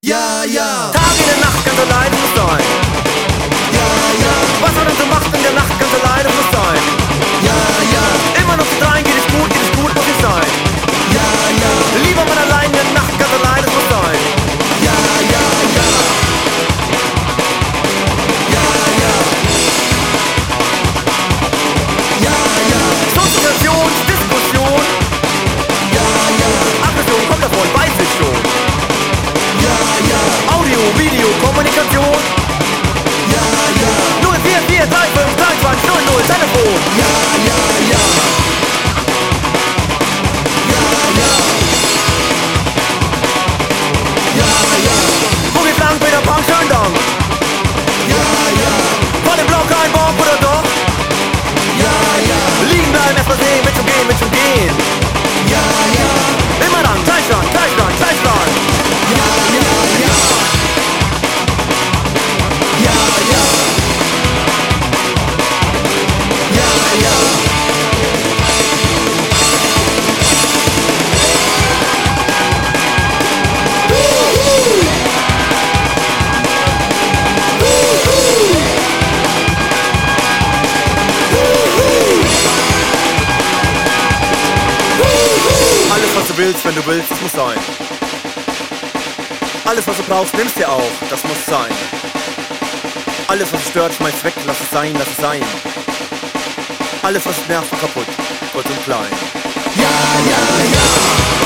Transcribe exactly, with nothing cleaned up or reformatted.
Ja, ja. Tag in der Nacht ganz alleine muss sein. Ja, ja. Was man dann so macht in der Nacht ganz alleine muss sein. Ja, ja. Immer noch zu dreien, geht es gut, geht es gut, muss ich sein. Ja, ja. Lieber mal allein in der Nacht ganz alleine muss sein. Ja, ja, ja. Ja, ja. Ja, ja. Sozialisation, Diskussion. Ja, ja. Aggression kommt davon, weiß ich schon. Ja, ja. Audio, Video, Kommunikation. Ja, ja. null vier vier drei fünf drei zwei null null Telefon. Ja, ja, ja. Ja, ja. Ja, ja. Wo geht's lang, Peter Pan, schön Dank. Ja, ja. Vor dem Blau kein Bock oder doch? Ja, ja. Liegen bleiben, erst mal sehen, mit schon gehen, mit schon gehen. Ja, ja. Immer dann, Gleichstand, Gleichstand, Gleichstand. Ja, ja, ja. Ja, ja. Ja, ja. Alles was du willst, wenn du willst, das muss sein. Alles was du brauchst, nimmst dir auch, das muss sein. Alles was dich stört, schmeiß weg, lass es sein, lass es sein. Alles was dich nervt, kaputt, kurz und klein. Ja, ja, ja.